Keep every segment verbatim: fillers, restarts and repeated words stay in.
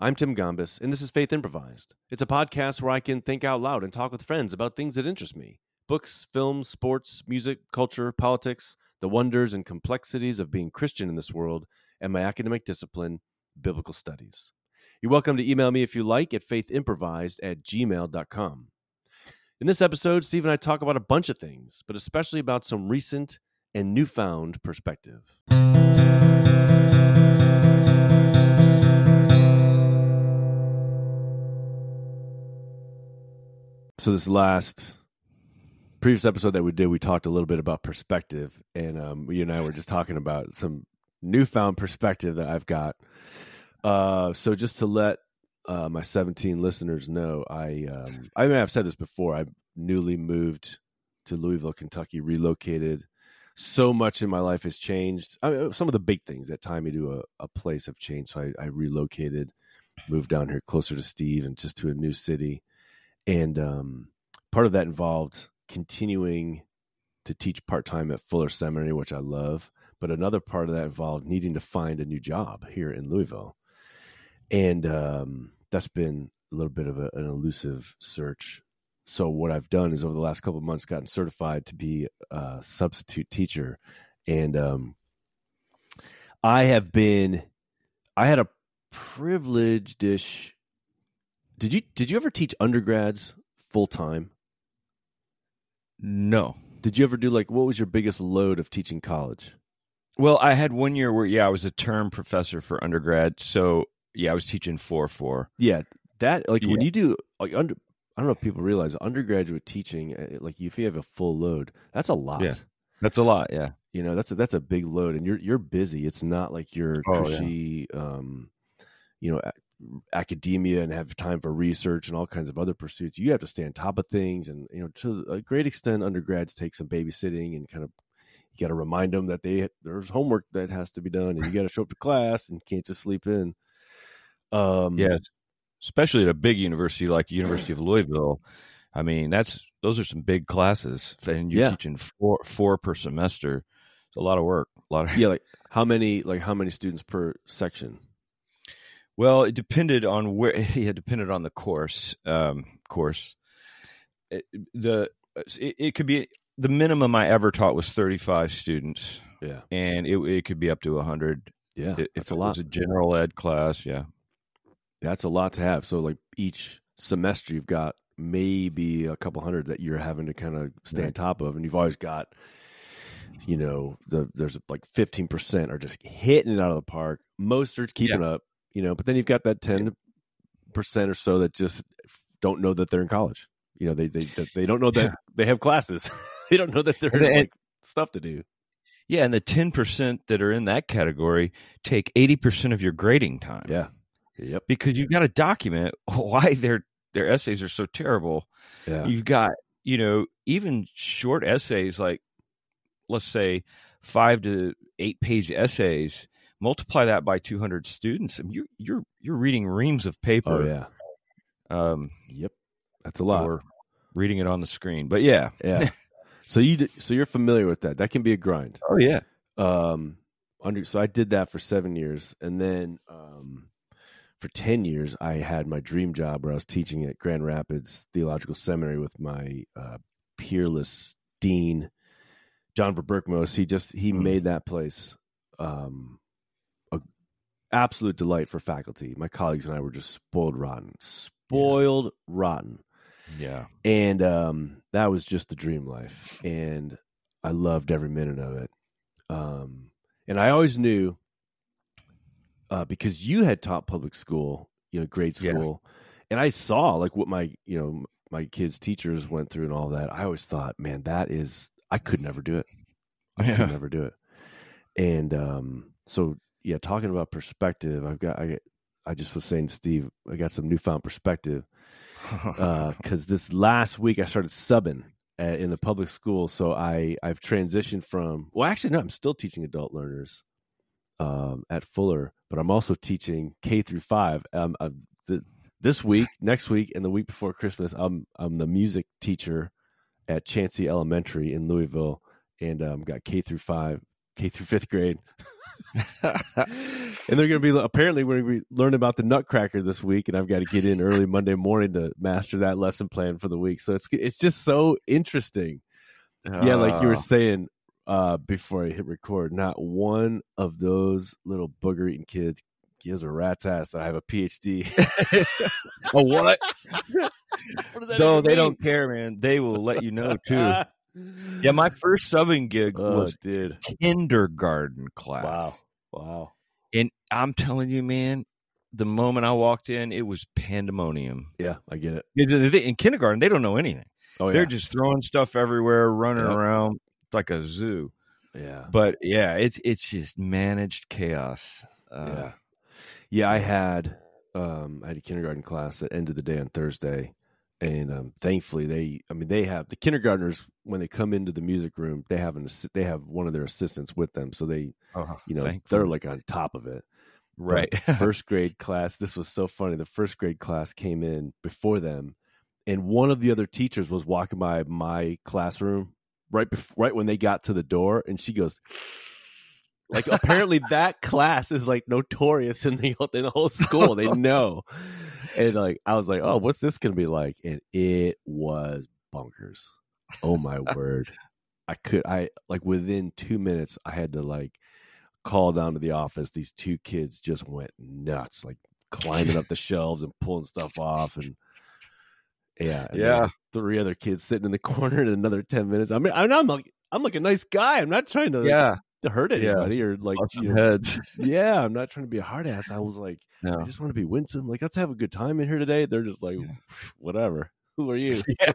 I'm Tim Gombis, and this is Faith Improvised. It's a podcast where I can think out loud and talk with friends about things that interest me. Books, films, sports, music, culture, politics, the wonders and complexities of being Christian in this world, and my academic discipline, biblical studies. You're welcome to email me if you like at faithimprovised at gmail dot com. In this episode, Steve and I talk about a bunch of things, but especially about some recent and newfound perspective. So this last previous episode that we did, we talked a little bit about perspective, and um, you and I were just talking about some newfound perspective that I've got. Uh, so just to let uh, my seventeen listeners know, I um, I mean I've said this before. I newly moved to Louisville, Kentucky, relocated. So much in my life has changed. I mean, some of the big things that tie me to a, a place have changed. So I, I relocated, moved down here closer to Steve and just to a new city. And um, part of that involved continuing to teach part-time at Fuller Seminary, which I love. But another part of that involved needing to find a new job here in Louisville. And um, that's been a little bit of a, an elusive search. So what I've done is over the last couple of months gotten certified to be a substitute teacher. And um, I have been, I had a privileged-ish Did you did you ever teach undergrads full time? No. Did you ever do like what was your biggest load of teaching college? Well, I had one year where yeah, I was a term professor for undergrad, so yeah, I was teaching four four. Yeah, that like yeah. when you do like under I don't know if people realize undergraduate teaching, like if you have a full load, that's a lot. Yeah, that's a lot. Yeah, you know that's a, that's a big load, and you're you're busy. It's not like you're oh, cushy, yeah. um, you know. academia and have time for research and all kinds of other pursuits. You have to stay on top of things, and you know, to a great extent, undergrads take some babysitting and kind of you got to remind them that they there's homework that has to be done, and you got to show up to class and can't just sleep in. Um, yeah, especially at a big university like University of Louisville. I mean, that's those are some big classes, and you're yeah. teaching four four per semester. It's a lot of work. A lot of yeah, like how many like how many students per section? Well, it depended on where it depended on the course. Um, course, it, the it, it could be the minimum I ever taught was thirty-five students. Yeah, and it it could be up to a hundred. Yeah, if that's it a lot. Was a general ed class. Yeah, that's a lot to have. So, like each semester, you've got maybe a couple hundred that you're having to kind of stay right. on top of, and you've always got, you know, the there's like fifteen percent are just hitting it out of the park. Most are keeping yeah. up. You know, but then you've got that ten percent or so that just don't know that they're in college. You know, they they they don't know that yeah. they have classes. They don't know that there's and, like stuff to do. Yeah, and the ten percent that are in that category take eighty percent of your grading time. Yeah, yep. Because you've got to document why their their essays are so terrible. Yeah, you've got you know even short essays like let's say five to eight page essays. Multiply that by two hundred students, and you're you're you're reading reams of paper. Oh yeah. Um. Yep. That's a lot. Or reading it on the screen, but yeah, yeah. so you so you're familiar with that? That can be a grind. Oh yeah. Um. Under so I did that for seven years, and then um, for ten years I had my dream job where I was teaching at Grand Rapids Theological Seminary with my uh, peerless dean, John Verberkmos. He just he mm. made that place. Um. Absolute delight for faculty. My colleagues and I were just spoiled rotten, spoiled yeah. rotten. Yeah. And um, that was just the dream life. And I loved every minute of it. Um, and I always knew uh, because you had taught public school, you know, grade school. Yeah. And I saw like what my, you know, my kids' teachers went through and all that. I always thought, man, that is, I could never do it. I yeah. could never do it. And um, so, yeah, talking about perspective, I've got, I, I just was saying to Steve, I got some newfound perspective because uh, this last week I started subbing at, in the public school. So I, I've transitioned from, well, actually, no, I'm still teaching adult learners um, at Fuller, but I'm also teaching K through five. Um, uh, the, this week, next week, and the week before Christmas, I'm, I'm the music teacher at Chancey Elementary in Louisville, and um, got K through five K through fifth grade. And they're going to be, apparently we're going to be learning about the Nutcracker this week, and I've got to get in early Monday morning to master that lesson plan for the week. So it's it's just so interesting. Uh, yeah, like you were saying uh, before I hit record, not one of those little booger eating kids gives a rat's ass that I have a P H D. A what? What does No, even they mean? don't care, man. They will let you know too. Yeah, my first subbing gig Oh, was dude. kindergarten class. Wow. Wow. And I'm telling you, man, the moment I walked in, it was pandemonium. Yeah, I get it. In kindergarten, they don't know anything. Oh, yeah. They're just throwing stuff everywhere, running Yep. around like a zoo. Yeah. But yeah, it's it's just managed chaos. Uh, yeah. Yeah, I had um, I had a kindergarten class that ended the day on Thursday. And um, thankfully, they, I mean, they have the kindergartners when they come into the music room, they have an they have one of their assistants with them, so they, oh, you know, thankfully. they're like on top of it. Right. But first grade class, this was so funny. The first grade class came in before them, and one of the other teachers was walking by my classroom right before, right when they got to the door, and she goes, like, apparently that class is like notorious in the in the whole school. They know. And like I was like, oh, what's this gonna be like? And it was bonkers. Oh my word. I could I like within two minutes I had to like call down to the office. These two kids just went nuts, like climbing up the shelves and pulling stuff off, and yeah, and yeah. Three other kids sitting in the corner in another ten minutes. I mean, I'm like I'm like a nice guy. I'm not trying to yeah. to hurt anybody yeah. or like Awesome you know, heads. Yeah, I'm not trying to be a hard ass. I was like, no. I just want to be winsome. Like, let's have a good time in here today. They're just like, yeah. whatever. Who are you? Yeah.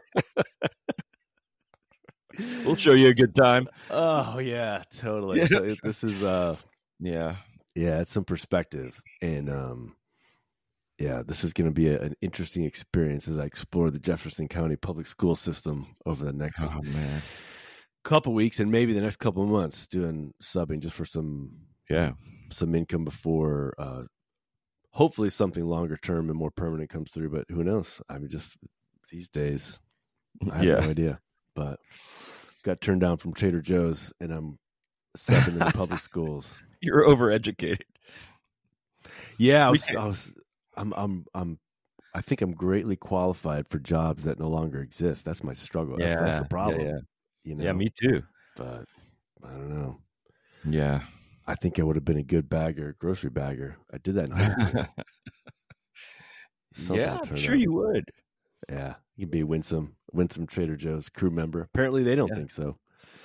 We'll show you a good time. Oh yeah, totally. Yeah. So it, this is uh, yeah, yeah, it's some perspective, and um, yeah, this is going to be a, an interesting experience as I explore the Jefferson County public school system over the next oh man. couple weeks and maybe the next couple of months, doing subbing just for some yeah some income before uh, hopefully something longer term and more permanent comes through. But who knows? I mean, just these days, I have yeah. no idea. But got turned down from Trader Joe's, and I'm subbing in the public schools. You're overeducated. Yeah, I was, I was. I'm. I'm. I'm. I think I'm greatly qualified for jobs that no longer exist. That's my struggle. Yeah, that's, that's the problem. Yeah, yeah. You know? Yeah, me too. But I don't know. Yeah, I think I would have been a good bagger, grocery bagger. I did that in high school. Yeah, I'm sure up. You would. Yeah, you'd be winsome, winsome Trader Joe's crew member. Apparently, they don't yeah. think so.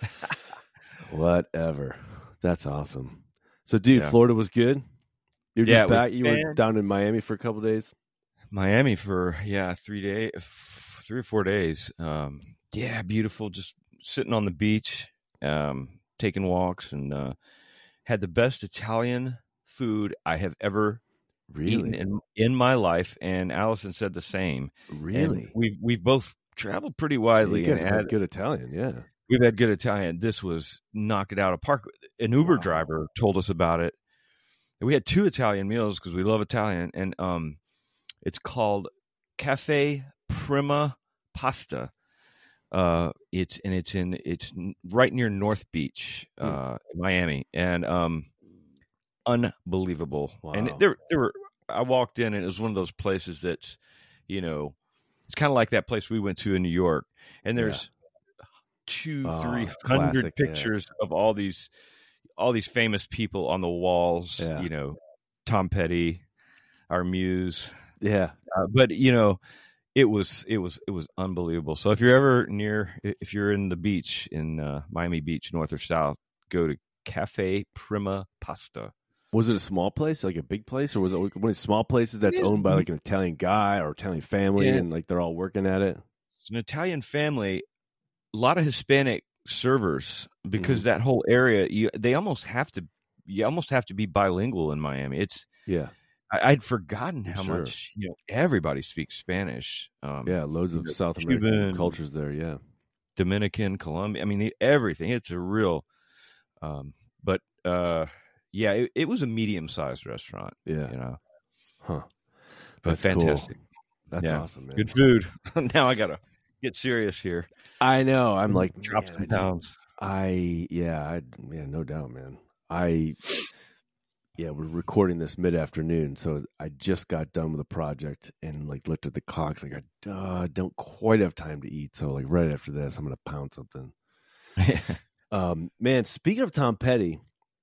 Whatever. That's awesome. So, dude, yeah. Florida was good. You're just yeah, back. You been... were down in Miami for a couple of days. Miami for yeah, three days, three or four days. Um, yeah, beautiful. Just sitting on the beach, um, taking walks, and uh, had the best Italian food I have ever really eaten in in my life. And Allison said the same. Really, and we've we've both traveled pretty widely. Yeah, you guys and had had, good Italian, yeah. We've had good Italian. This was knock it out of park. An Uber wow. driver told us about it. We had two Italian meals because we love Italian, and um, it's called Cafe Prima Pasta. Uh, it's and it's in it's right near North Beach, uh, mm. Miami, and um, unbelievable. Wow. And there, there were. I walked in, and it was one of those places that's, you know, it's kind of like that place we went to in New York, and there's yeah. two, oh, three hundred pictures yeah. of all these. all these famous people on the walls, yeah. you know, Tom Petty, our muse. Yeah. Uh, but, you know, it was, it was, it was unbelievable. So if you're ever near, if you're in the beach in uh, Miami Beach, north or south, go to Cafe Prima Pasta. Was it a small place, like a big place, or was it one of these small places that's owned by like an Italian guy or Italian family yeah. and like they're all working at it? It's an Italian family, a lot of Hispanic servers, because mm-hmm. that whole area, you they almost have to you almost have to be bilingual in Miami. It's yeah I, I'd forgotten how sure. much you know everybody speaks Spanish. Um, yeah, loads of South American Cuban, cultures there. Yeah, Dominican, Colombia. I mean, everything. It's a real, um, but uh, yeah, it, it was a medium sized restaurant. Yeah, you know, huh? But That's fantastic. Cool. That's yeah. awesome, man. Good food. Now I gotta get serious here. I know. I'm like, drop some pounds. I yeah, I yeah, no doubt, man. I yeah, we're recording this mid afternoon, so I just got done with the project and like looked at the clock. Like I uh, don't quite have time to eat, so like right after this, I'm gonna pound something. um, man, speaking of Tom Petty,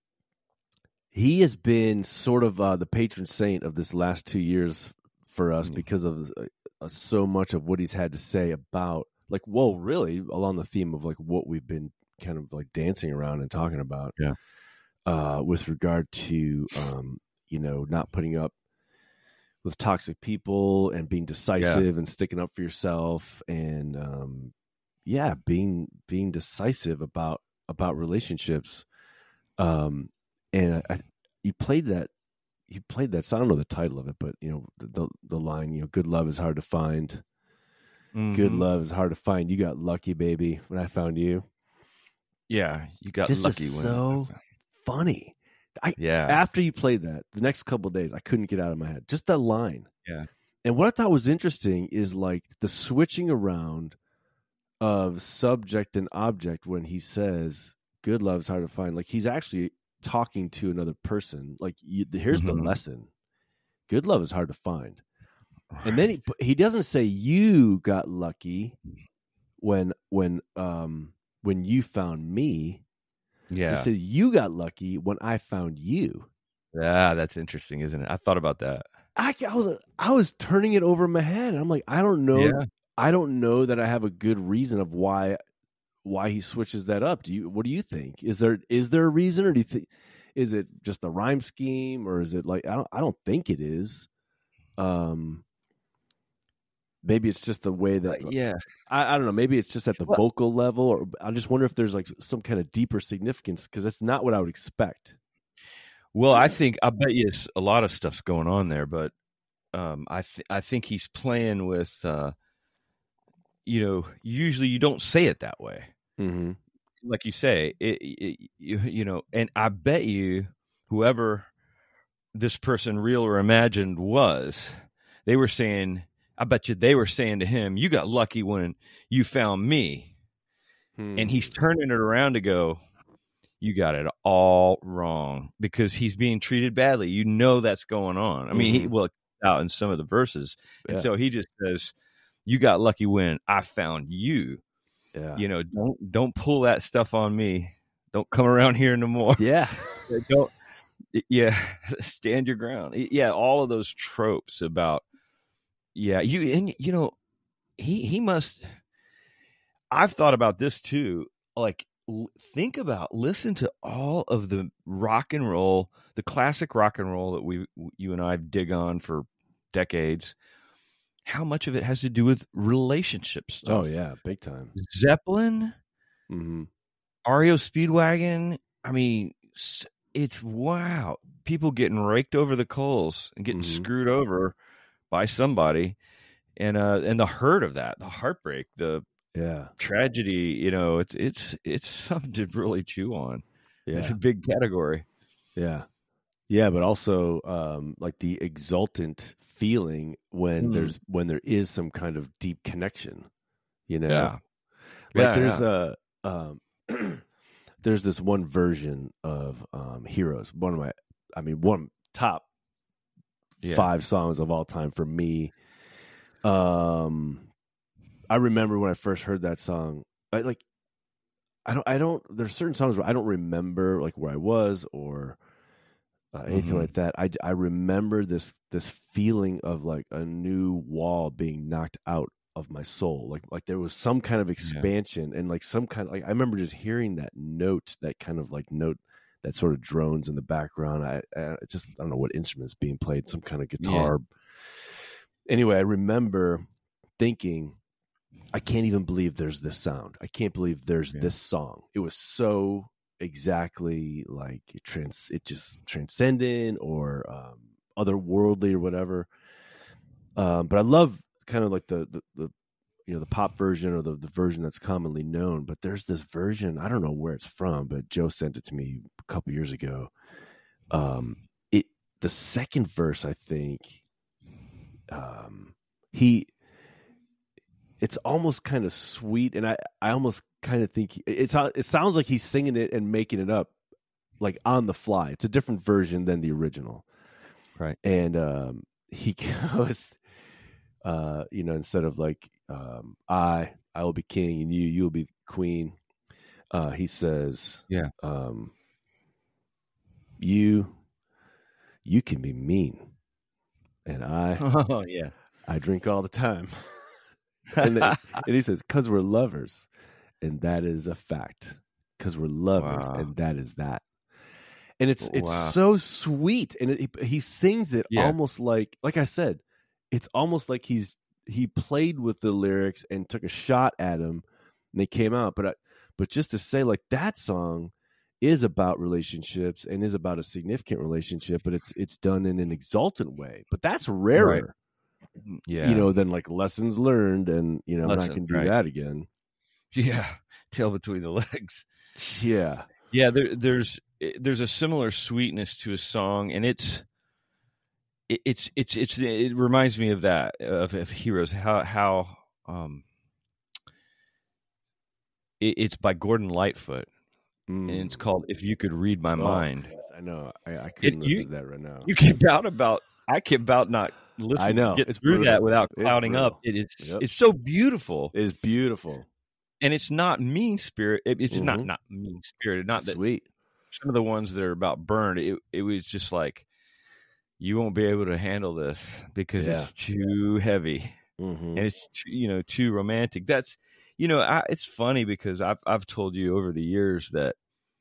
he has been sort of uh, the patron saint of this last two years for us mm. because of uh, so much of what he's had to say about like, well, really along the theme of like what we've been kind of like dancing around and talking about. Yeah. Uh, with regard to, um, you know, not putting up with toxic people and being decisive yeah. and sticking up for yourself and, um, yeah, being being decisive about about relationships. Um, and I, you played that, you played that. So I don't know the title of it, but you know the the line, you know, good love is hard to find. Mm-hmm. Good love is hard to find. You got lucky, baby, when I found you. Yeah, you got this lucky. Is when so. Funny. I yeah. After you played that, the next couple of days, I couldn't get out of my head. Just that line. Yeah. And what I thought was interesting is like the switching around of subject and object when he says "good love's hard to find." Like he's actually talking to another person. Like you, here's mm-hmm. the lesson: good love is hard to find. Right. And then he he doesn't say you got lucky when when um when you found me. Yeah. He says, you got lucky when I found you. Yeah, that's interesting, isn't it? I thought about that. I, I was I was turning it over in my head. I'm like, I don't know. Yeah. I don't know that I have a good reason of why why he switches that up. Do you? What do you think? Is there is there a reason, or do you think is it just a rhyme scheme, or is it like I don't I don't think it is. Um. Maybe it's just the way that, uh, yeah, I, I don't know. Maybe it's just at the well, vocal level, or I just wonder if there's like some kind of deeper significance because that's not what I would expect. Well, yeah. I think I bet you it's a lot of stuff's going on there, but um, I th- I think he's playing with, uh, you know, usually you don't say it that way, mm-hmm. like you say, it, it, you you know, and I bet you whoever this person, real or imagined, was, they were saying. I bet you they were saying to him, you got lucky when you found me. Hmm. And he's turning it around to go, you got it all wrong because he's being treated badly. You know that's going on. I mean, mm-hmm. he will out in some of the verses. And yeah. so he just says, you got lucky when I found you. Yeah. You know, don't don't pull that stuff on me. Don't come around here no more. Yeah. don't yeah, stand your ground. Yeah, all of those tropes about Yeah, you and you know, he he must. I've thought about this too. Like, l- think about, listen to all of the rock and roll, the classic rock and roll that we, you and I dig on for decades. How much of it has to do with relationship stuff? Oh yeah, big time. Zeppelin, mm-hmm. R E O Speedwagon. I mean, it's wow. People getting raked over the coals and getting mm-hmm. screwed over by somebody, and uh, and the hurt of that, the heartbreak, the yeah tragedy, you know, it's it's it's something to really chew on. Yeah, it's a big category. Yeah, yeah, but also um, like the exultant feeling when mm. there's when there is some kind of deep connection, you know. Yeah, like yeah, there's yeah. a um, there's this one version of um, Heroes, one of my, I mean, one top. Yeah. Five songs of all time for me. Um, I remember when I first heard that song. I like, I don't, I don't. There's certain songs where I don't remember like where I was or uh, anything mm-hmm. like that. I, I remember this this feeling of like a new wall being knocked out of my soul. Like like there was some kind of expansion yeah. and like some kind of like I remember just hearing that note, that kind of like note. That sort of drones in the background. I, I just I don't know what instrument's being played, some kind of guitar. Yeah. Anyway, I remember thinking, I can't even believe there's this sound. I can't believe there's yeah. this song. It was so exactly like it trans it just transcendent or um, otherworldly or whatever. Um, but I love kind of like the the, the you know, the pop version or the, the version that's commonly known, but there's this version, I don't know where it's from, but Joe sent it to me a couple years ago. Um, it, the second verse, I think, um, he, it's almost kind of sweet, and I, I almost kind of think it's it sounds like he's singing it and making it up, like on the fly. It's a different version than the original, right? And um, he goes, uh, you know, instead of like um, I, I will be king, and you, you will be queen. Uh, he says, yeah, um, you, you can be mean, and I, oh yeah, I drink all the time. and, then, and he says, because we're lovers, and that is a fact. Because we're lovers, wow. and that is that. And it's it's wow. so sweet, and it, he, he sings it yeah. almost like, like I said, it's almost like he's he played with the lyrics and took a shot at him, and they came out. But I, but just to say, like, that song is about relationships and is about a significant relationship, but it's it's done in an exultant way. But that's rarer. Right. Yeah, you know, than like lessons learned, and you know, Lesson, I'm not going to do right. that again. Yeah, tail between the legs. Yeah, yeah. There, there's there's a similar sweetness to a song, and it's it, it's it's it's it reminds me of that of, of Heroes. How how um, it, it's by Gordon Lightfoot, mm. and it's called "If You Could Read My oh, Mind." I know, I, I couldn't it, listen you, to that right now. You keep out about. I keep about not listening. I know. Get it's through brutal. that without clouding up. It is. Yep. It's so beautiful. It is beautiful, and it's not mean spirit. It, it's mm-hmm. not not mean spirited. Not it's that sweet. Some of the ones that are about burned. It it was just like, you won't be able to handle this because yeah. it's too heavy, mm-hmm. and it's too, you know too romantic. That's you know I, it's funny because I've I've told you over the years that.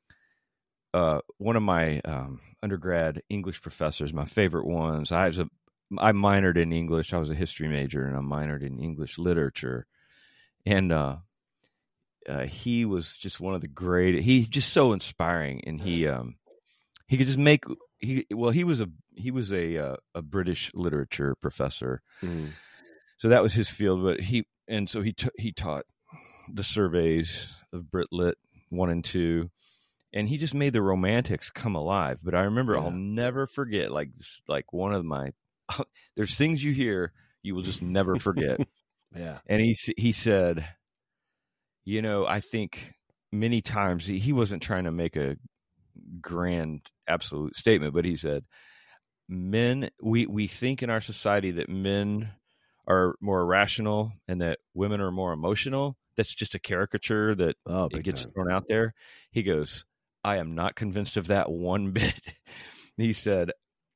Uh, one of my um, undergrad English professors, my favorite ones. I was a, I minored in English. I was a history major, and I minored in English literature. And uh, uh, he was just one of the great. He's just so inspiring, and he um, he could just make. He well, he was a he was a uh, a British literature professor, mm. so that was his field. But he and so he t- he taught the surveys of Brit-Lit one and two. And he just made the romantics come alive. But I remember, yeah. I'll never forget, like, like one of my, there's things you hear you will just never forget. yeah. And he he said, you know, I think many times, he, he wasn't trying to make a grand absolute statement, but he said, men, we, we think in our society that men are more rational and that women are more emotional. That's just a caricature that oh, it gets time. thrown out there. He goes, I am not convinced of that one bit. He said,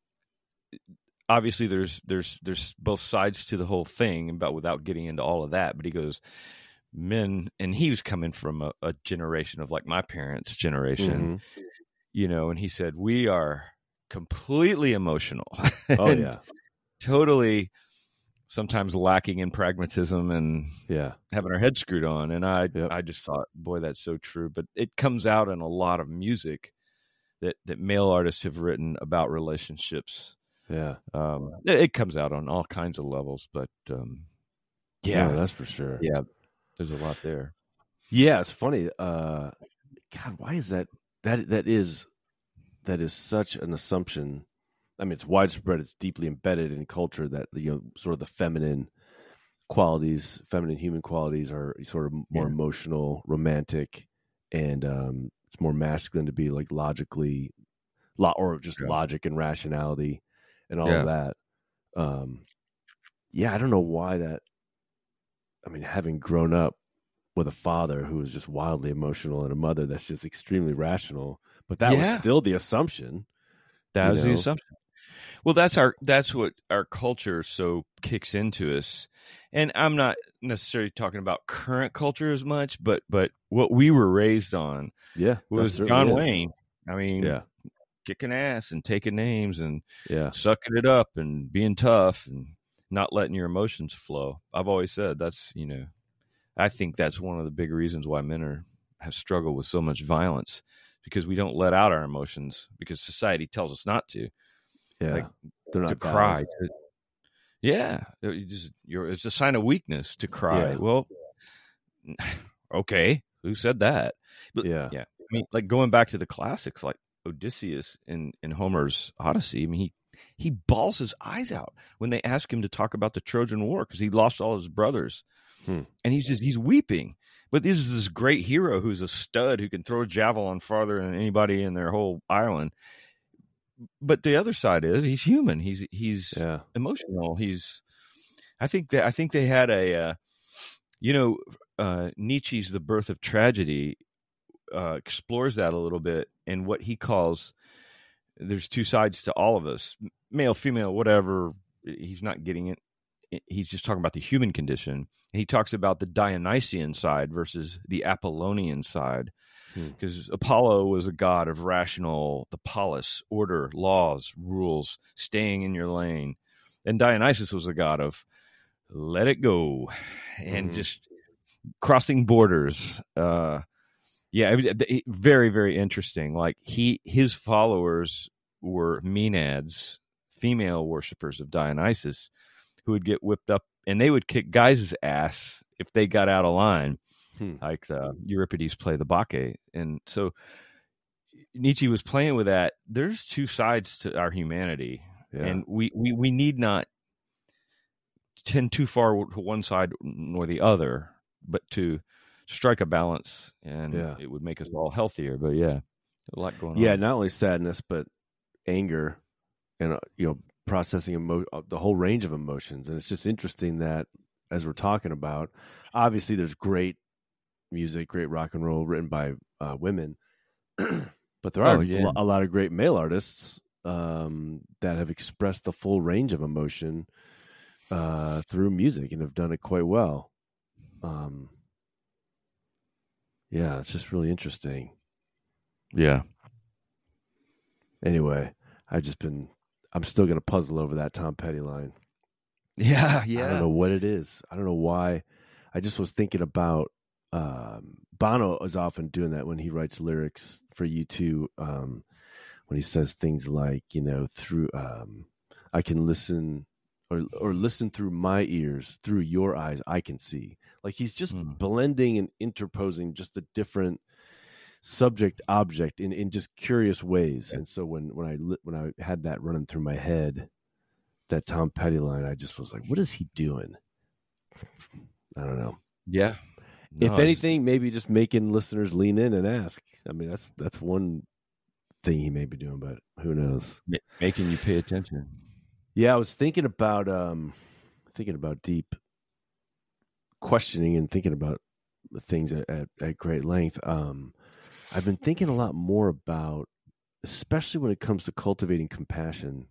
obviously there's there's there's both sides to the whole thing about without getting into all of that. But he goes, men, and he was coming from a, a generation of like my parents' generation, mm-hmm. you know, and he said, we are completely emotional. Oh, yeah. Totally sometimes lacking in pragmatism and yeah, having our head screwed on. And I, yep. I just thought, boy, that's so true. But it comes out in a lot of music that, that male artists have written about relationships. Yeah. Um, it, it comes out on all kinds of levels, but um, yeah, no, that's for sure. Yeah. There's a lot there. Yeah. It's funny. Uh, God, why is that? That, that is, that is such an assumption. I mean, it's widespread. It's deeply embedded in culture that, you know, sort of the feminine qualities, feminine human qualities are sort of more yeah. emotional, romantic, and um, it's more masculine to be like logically, lo- or just yeah. logic and rationality and all yeah. of that. Um, yeah, I don't know why that. I mean, having grown up with a father who was just wildly emotional and a mother that's just extremely rational, but that yeah. was still the assumption. That was know? the assumption. Well, that's our that's what our culture so kicks into us. And I'm not necessarily talking about current culture as much, but but what we were raised on yeah, was John is. Wayne. I mean, yeah. kicking ass and taking names and yeah. sucking it up and being tough and not letting your emotions flow. I've always said that's, you know, I think that's one of the big reasons why men are have struggled with so much violence, because we don't let out our emotions because society tells us not to. Yeah, like, they're not to cry. To, yeah, you just you're. It's a sign of weakness to cry. Yeah. Well, okay, who said that? But, yeah, yeah. I mean, like going back to the classics, like Odysseus in, in Homer's Odyssey. I mean, he he bawls his eyes out when they ask him to talk about the Trojan War because he lost all his brothers. Hmm. And he's just, he's weeping. But this is this great hero who's a stud who can throw a javelin farther than anybody in their whole island. But the other side is he's human. He's, he's yeah. emotional. He's, I think that, I think they had a, uh, you know, uh, Nietzsche's The Birth of Tragedy uh, explores that a little bit, and what he calls, there's two sides to all of us, male, female, whatever. He's not getting it. He's just talking about the human condition. And he talks about the Dionysian side versus the Apollonian side, because hmm. Apollo was a god of rational, the polis, order, laws, rules, staying in your lane. And Dionysus was a god of let it go and mm-hmm. just crossing borders. Uh, yeah, it, it, very, very interesting. Like he, his followers were Maenads, female worshippers of Dionysus, who would get whipped up, and they would kick guys' ass if they got out of line, hmm. like uh, Euripides play the Bacchae. And so Nietzsche was playing with that. There's two sides to our humanity, yeah. and we, we, we need not tend too far to one side nor the other, but to strike a balance, and yeah. it would make us all healthier. But yeah, a lot going yeah, on. Yeah, not only sadness, but anger and, uh, you know, processing emo- the whole range of emotions. And it's just interesting that as we're talking about, obviously there's great music, great rock and roll written by uh, women, but there are oh, yeah. a lot of great male artists um, that have expressed the full range of emotion uh, through music and have done it quite well. Um, yeah, it's just really interesting. Yeah. Anyway, I've just been, I'm still going to puzzle over that Tom Petty line. Yeah, yeah. I don't know what it is. I don't know why. I just was thinking about, um, Bono is often doing that when he writes lyrics for U two, um, when he says things like, you know, through, um, I can listen or, or listen through my ears, through your eyes, I can see. Like he's just mm. blending and interposing just the different subject object in, in just curious ways. And so when, when I, when I had that running through my head, that Tom Petty line, I just was like, what is he doing? I don't know. Yeah. No, if anything, maybe just making listeners lean in and ask. I mean, that's, that's one thing he may be doing, but who knows? Making you pay attention. Yeah. I was thinking about, um, thinking about deep questioning and thinking about things at, at, at great length. Um, I've been thinking a lot more about, especially when it comes to cultivating compassion.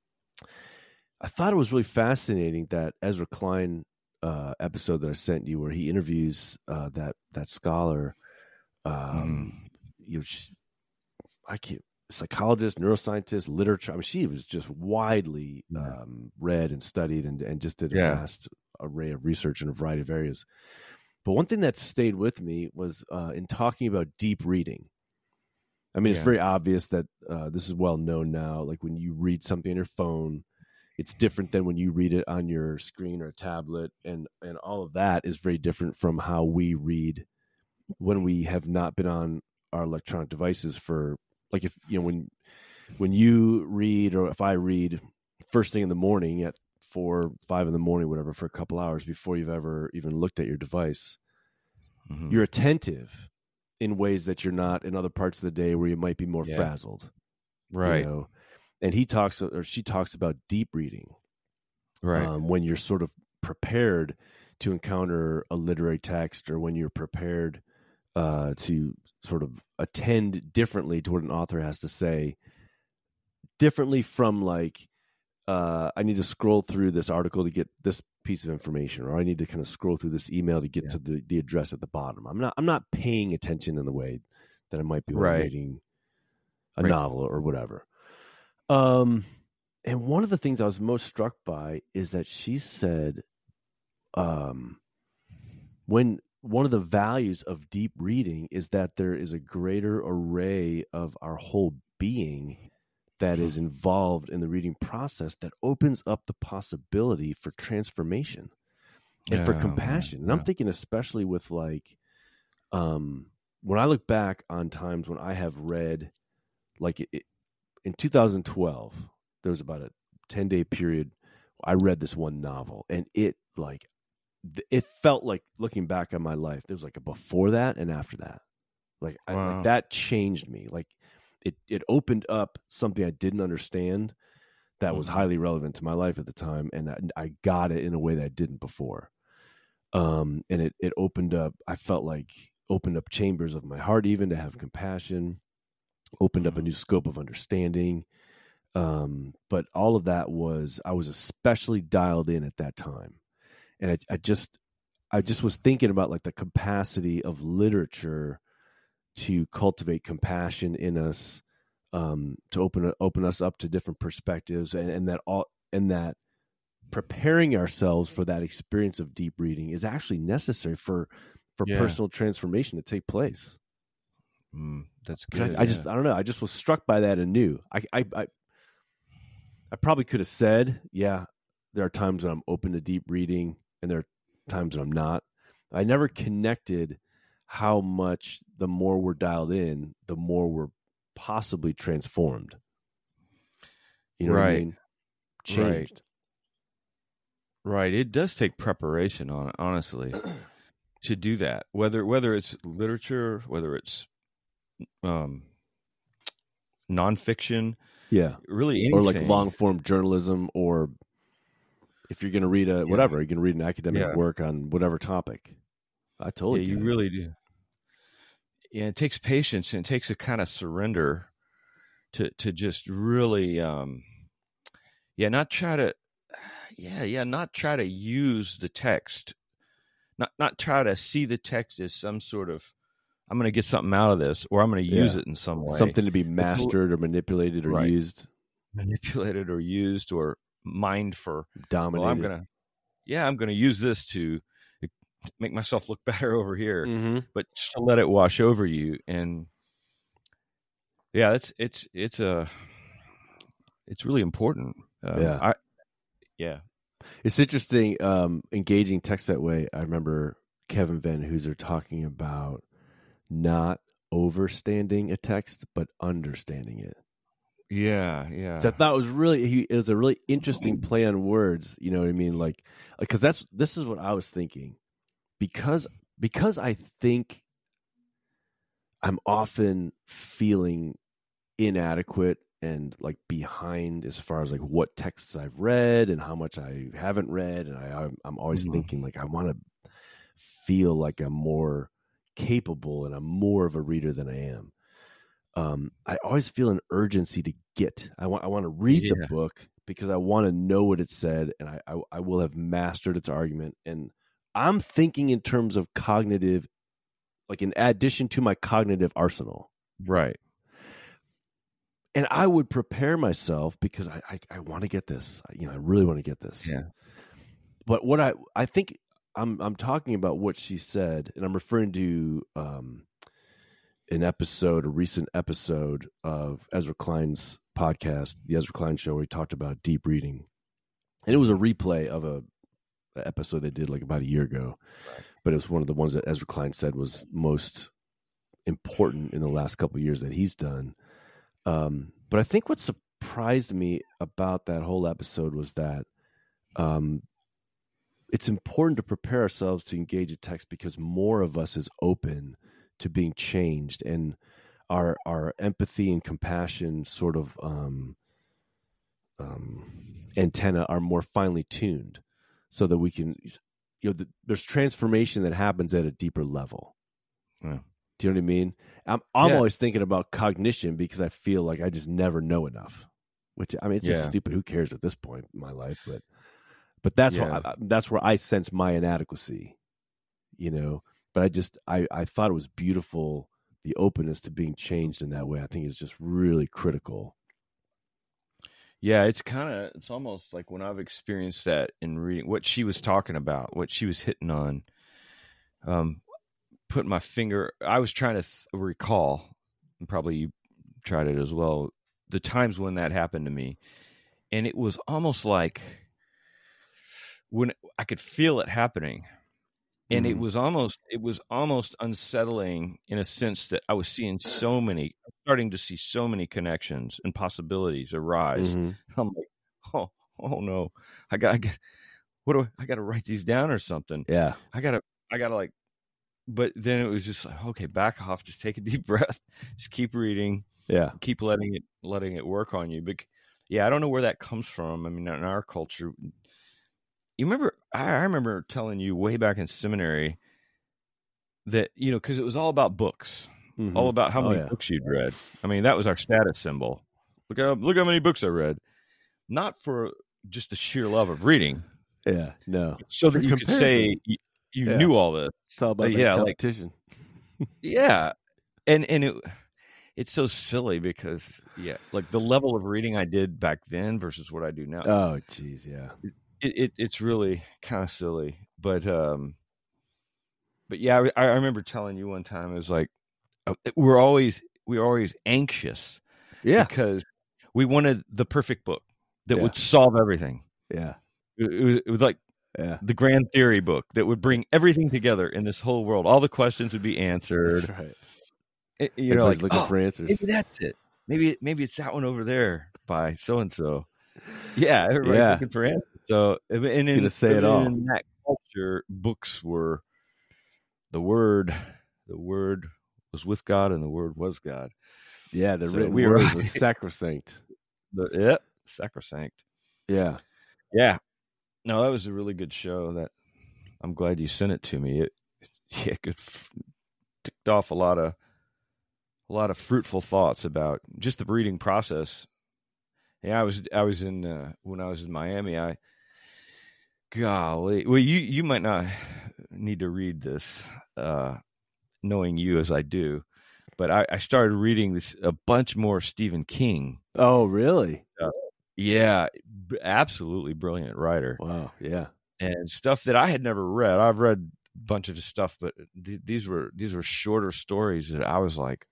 I thought it was really fascinating that Ezra Klein uh, episode that I sent you, where he interviews uh, that that scholar, um, mm. you know, she, I can't, psychologist, neuroscientist, literature. I mean, she was just widely yeah. um, read and studied, and and just did a yeah. vast array of research in a variety of areas. But one thing that stayed with me was uh, in talking about deep reading. I mean, yeah. it's very obvious that uh, this is well known now. Like when you read something on your phone, it's different than when you read it on your screen or tablet, and and all of that is very different from how we read when we have not been on our electronic devices for, like, if you know when when you read, or if I read first thing in the morning at four, five in the morning, whatever, for a couple hours before you've ever even looked at your device, mm-hmm. you're attentive in ways that you're not in other parts of the day where you might be more yeah. frazzled, right? You know? And he talks, or she talks about deep reading, right? Um, when you're sort of prepared to encounter a literary text, or when you're prepared uh, to sort of attend differently to what an author has to say, differently from like, uh, I need to scroll through this article to get this piece of information, or I need to kind of scroll through this email to get yeah. to the, the address at the bottom. I'm not, I'm not paying attention in the way that I might be when right. reading a right. novel or whatever. Um, and one of the things I was most struck by is that she said, um, when one of the values of deep reading is that there is a greater array of our whole being that is involved in the reading process, that opens up the possibility for transformation and yeah, for compassion. Yeah. And I'm thinking especially with like, um, when I look back on times when I have read, like it, in two thousand twelve, there was about a ten day period, I read this one novel, and it like it felt like, looking back on my life, there was like a before that and after that. Like, wow. I, like that changed me. Like it it opened up something I didn't understand that mm-hmm. was highly relevant to my life at the time, and I, I got it in a way that I didn't before. Um, and it it opened up. I felt like opened up chambers of my heart, even to have compassion. Opened up a new scope of understanding. Um, but all of that was, I was especially dialed in at that time. And I, I just, I just was thinking about like the capacity of literature to cultivate compassion in us, um, to open, open us up to different perspectives, and, and that all, and that preparing ourselves for that experience of deep reading is actually necessary for, for yeah. personal transformation to take place. Mm, that's good. I, I just, I don't know. I just was struck by that anew. I, I, I, I probably could have said, yeah, there are times when I'm open to deep reading, and there are times when I'm not. I never connected how much the more we're dialed in, the more we're possibly transformed. You know right. what I mean? Changed. Right. right. It does take preparation, on honestly, to do that. Whether whether it's literature, whether it's um, nonfiction, yeah, really anything. Or like long form journalism, or if you're going to read a yeah. whatever, you're going to read an academic yeah. work on whatever topic. I totally yeah, you it. really do. Yeah, it takes patience, and it takes a kind of surrender to to just really, um, yeah, not try to, yeah, yeah, not try to use the text, not not try to see the text as some sort of, I'm going to get something out of this, or I'm going to use yeah. it in some way. Something to be mastered or manipulated or right. used. Manipulated or used or mined for. Dominated. Well, I'm going to, yeah, I'm going to use this to make myself look better over here, mm-hmm. but just to let it wash over you. And yeah, it's, it's, it's a, it's really important. Um, yeah. I, yeah. It's interesting. Um, engaging text that way. I remember Kevin Van Hooser talking about not overstanding a text, but understanding it. Yeah, yeah. So I thought it was really, he, it was a really interesting play on words. You know what I mean? Like, because that's, this is what I was thinking. Because, because I think I'm often feeling inadequate and like behind as far as like what texts I've read and how much I haven't read. And I, I'm always mm-hmm. thinking like, I want to feel like I'm more capable and I'm more of a reader than I am. Um, I always feel an urgency to get. I want. I want to read yeah. the book because I want to know what it said, and I, I, I will have mastered its argument. And I'm thinking in terms of cognitive, like in addition to my cognitive arsenal, right? And I would prepare myself because I, I, I want to get this. You know, I really want to get this. Yeah. But what I, I think I'm, I'm talking about what she said, and I'm referring to. Um, an episode, a recent episode of Ezra Klein's podcast, The Ezra Klein Show, where he talked about deep reading. And it was a replay of a, a episode they did like about a year ago. Right. But it was one of the ones that Ezra Klein said was most important in the last couple of years that he's done. Um, but I think what surprised me about that whole episode was that um, it's important to prepare ourselves to engage a text because more of us is open to being changed, and our our empathy and compassion sort of um, um, antenna are more finely tuned, so that we can, you know, the, there's transformation that happens at a deeper level. Yeah. Do you know what I mean? I'm I'm yeah. always thinking about cognition because I feel like I just never know enough. Which I mean, it's yeah. just stupid. Who cares at this point in my life? But but that's yeah. where I, that's where I sense my inadequacy. You know. But I just, I, I thought it was beautiful, the openness to being changed in that way. I think it's just really critical. Yeah, it's kind of, it's almost like when I've experienced that in reading, what she was talking about, what she was hitting on, um, put my finger, I was trying to th- recall, and probably you tried it as well, the times when that happened to me. And it was almost like when I could feel it happening. And mm-hmm. it was almost, it was almost unsettling in a sense that I was seeing so many, starting to see so many connections and possibilities arise. Mm-hmm. I'm like, oh, oh no, I got, I got, what do I, I got to write these down or something. Yeah. I gotta, I gotta like, but then it was just like, okay, back off, just take a deep breath, just keep reading, Yeah. keep letting it, letting it work on you. But yeah, I don't know where that comes from. I mean, in our culture, you remember, I, I remember telling you way back in seminary that, you know, because it was all about books, Mm-hmm. all about how Oh, many yeah. books you'd read. I mean, that was our status symbol. Look how, look how many books I read. Not for just the sheer love of reading. Yeah. No. So For that you comparison. could say you, you Yeah. knew all this. It's all about Uh, that yeah, like, competition. yeah. And, and it, it's so silly because, yeah, like the level of reading I did back then versus what I do now. Oh, geez. Yeah. It, it it's really kind of silly, but, um, but yeah, I, I remember telling you one time, it was like, we're always, we were always anxious. Yeah. Because we wanted the perfect book that Yeah. would solve everything. Yeah. It, it, was, it was like Yeah. the grand theory book that would bring everything together in this whole world. All the questions would be answered. That's right. It, you know, Everybody's like, looking oh, for answers. maybe that's it. Maybe maybe it's that one over there by so and so. Yeah, everybody's Yeah. looking for answers. So, and It's in, gonna say it all. in that culture, books were the word. The word was with God, and the word was God. Yeah, the So written we word were- was sacrosanct. The yeah, sacrosanct. Yeah. Yeah. No, that was a really good show. That I'm glad you sent it to me. It yeah, it ticked off a lot of a lot of fruitful thoughts about just the reading process. Yeah, I was I was in uh, when I was in Miami. I golly, well, you you might not need to read this, uh, knowing you as I do, but I, I started reading this a bunch more Stephen King. Oh, really? Uh, yeah, b- absolutely brilliant writer. Wow. Yeah. And stuff that I had never read. I've read a bunch of his stuff, but th- these were these were shorter stories that I was like,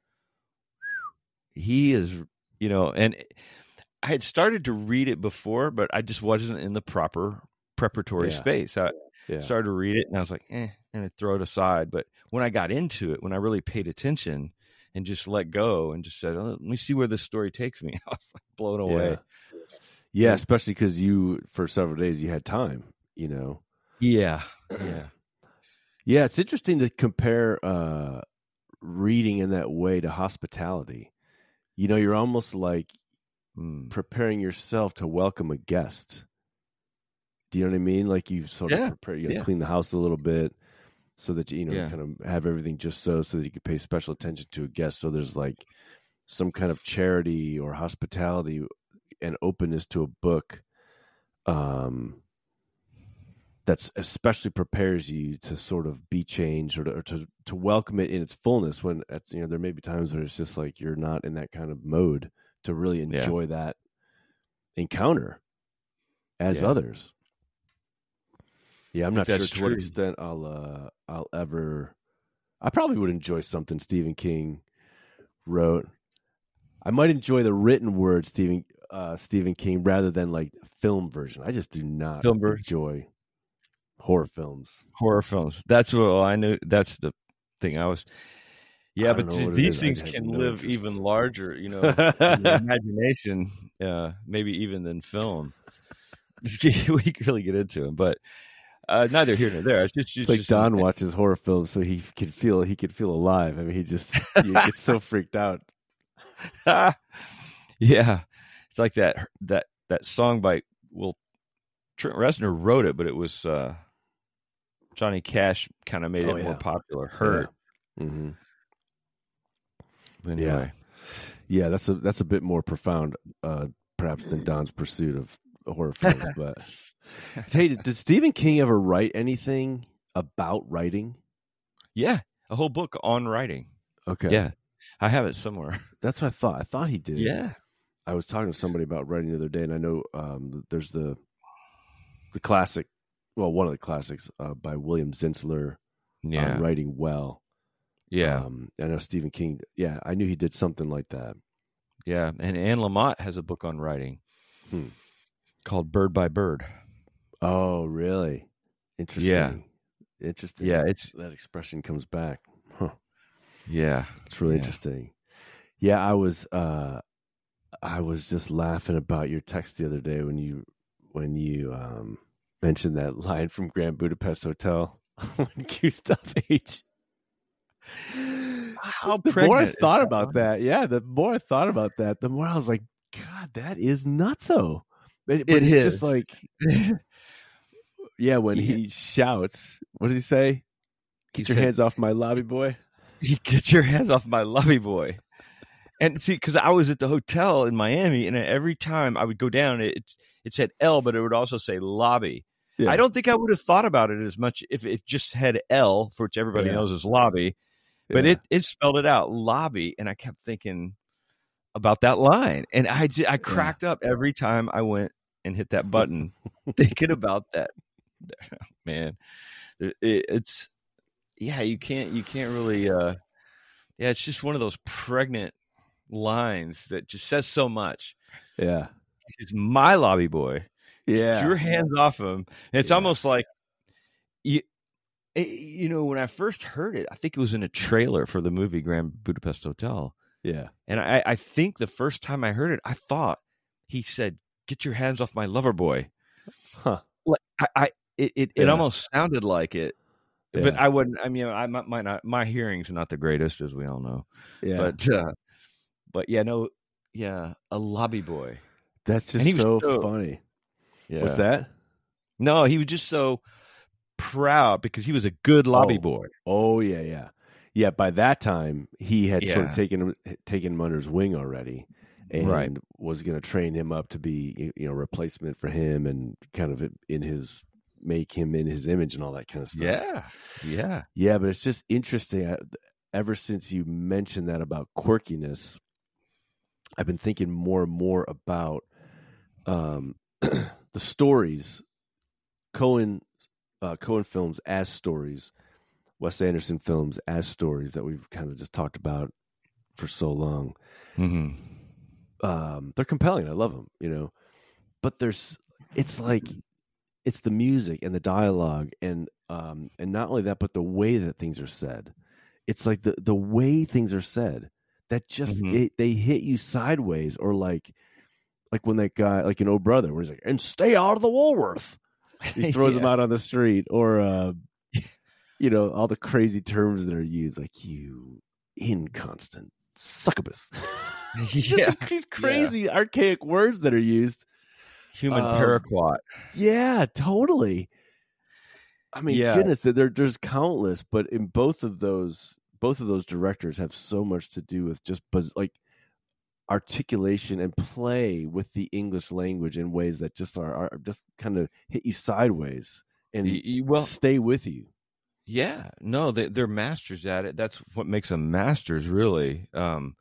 he is, you know, and I had started to read it before, but I just wasn't in the proper preparatory Yeah. space. I Yeah. started to read it and I was like, eh, and I'd throw it aside. But when I got into it, when I really paid attention and just let go and just said, oh, let me see where this story takes me, I was like blown away. Yeah. Yeah, especially because you, for several days, you had time, you know. Yeah. Yeah. Yeah, it's interesting to compare uh, reading in that way to hospitality. You know, you're almost like Mm. preparing yourself to welcome a guest. Do you know what I mean? Like you sort Yeah, of prepare, you know, yeah. clean the house a little bit so that you, you know, Yeah. kind of have everything just so, so that you can pay special attention to a guest. So there's like some kind of charity or hospitality and openness to a book um, that's especially prepares you to sort of be changed or to, or to, to welcome it in its fullness when, at, you know, there may be times where it's just like you're not in that kind of mode to really enjoy that encounter as Yeah. others. Yeah, I'm I not think sure that's to what true. extent I'll uh, I'll ever. I probably would enjoy something Stephen King wrote. I might enjoy the written word Stephen uh, Stephen King rather than like film version. I just do not Film version. enjoy horror films. Horror films. That's what I knew. That's the thing I was. Yeah, I don't but know th- what it these is. I things have can no live interest. even larger, you know, in the imagination, uh, maybe even than film. We could really get into them, but uh, neither here nor there. It's just, It's like just Don watches horror films so he could feel he could feel alive. I mean, he just he gets so freaked out. Yeah, it's like that that that song by well, Trent Reznor wrote it, but it was uh, Johnny Cash kind of made Oh, it more yeah. popular. Hurt. Yeah. Mm-hmm. But anyway, Yeah, that's a that's a bit more profound, uh, perhaps, than Don's pursuit of horror films. But hey, did Stephen King ever write anything about writing? yeah, a whole book on writing. Okay, Yeah, I have it somewhere. that's what I thought. I thought he did. Yeah. I was talking to somebody about writing the other day, and I know um, there's the the classic, well, one of the classics uh, by William Zinsler Yeah. on writing well. Yeah. Um, I know Stephen King. Yeah, I knew he did something like that. Yeah. And Anne Lamott has a book on writing Hmm. called Bird by Bird. Oh, really? Interesting. Yeah. Interesting. Yeah. It's, That expression comes back. Huh. yeah. It's really Yeah. interesting. Yeah, I was uh I was just laughing about your text the other day when you when you um, mentioned that line from Grand Budapest Hotel when Gustav H. How The more I pregnant is thought that about line? that, yeah, the more I thought about that, the more I was like, God, that is nutso. But, but It it's is. just like, yeah, when Yeah. he shouts, what does he say? Get He your said, hands off my lobby boy. "You get your hands off my lobby boy." And see, because I was at the hotel in Miami, and every time I would go down, it it said L, but it would also say lobby. Yeah. I don't think I would have thought about it as much if it just had L, for which everybody Yeah. knows is lobby, but Yeah. it it spelled it out, lobby, and I kept thinking about that line, and I j- I cracked up every time I went and hit that button, thinking about that. Man, it, it's yeah, you can't you can't really uh, yeah, it's just one of those pregnant lines that just says so much. Yeah. He's my lobby boy. Yeah. Get your hands off him. And it's Yeah. almost like you, you know, when I first heard it, I think it was in a trailer for the movie Grand Budapest Hotel. Yeah. And I, I think the first time I heard it, I thought he said, "Get your hands off my lover boy." Huh. Like I, I it, it, Yeah. it almost sounded like it. Yeah. But I wouldn't. I mean, I might, might not. My hearing's not the greatest, as we all know. Yeah. But, uh, but yeah, no, yeah, a lobby boy. That's And he just was so, so- funny. Yeah. What's that? No, he was just so proud because he was a good lobby Oh. boy. Oh yeah, yeah, yeah. By that time, he had sort of Yeah. taken him taken him under his wing already, and Right. was going to train him up to be, you know, replacement for him, and kind of in his make him in his image and all that kind of stuff. Yeah, yeah, Yeah, but it's just interesting. I, ever since you mentioned that about quirkiness, I've been thinking more and more about um, the stories, Coen uh, Coen films as stories, Wes Anderson films as stories that we've kind of just talked about for so long. hmm Um, they're compelling. I love them, you know. But there's, it's like, it's the music and the dialogue, and um, and not only that, but the way that things are said. It's like the the way things are said that just Mhm. it, they hit you sideways, or like like when that guy, like an old brother, where he's like, "And stay out of the Woolworth." He throws him Yeah. out on the street, or uh, you know, all the crazy terms that are used, like "you inconstant succubus." Yeah, These crazy archaic words that are used. human Um, paraquat. Yeah, totally. I mean, Yeah. goodness, there there's countless, but in both of those, both of those directors have so much to do with just buzz, like articulation and play with the English language in ways that just are, are just kind of hit you sideways and Y- y- well, stay with you. yeah, no, they, they're masters at it. That's what makes them masters, really. Um,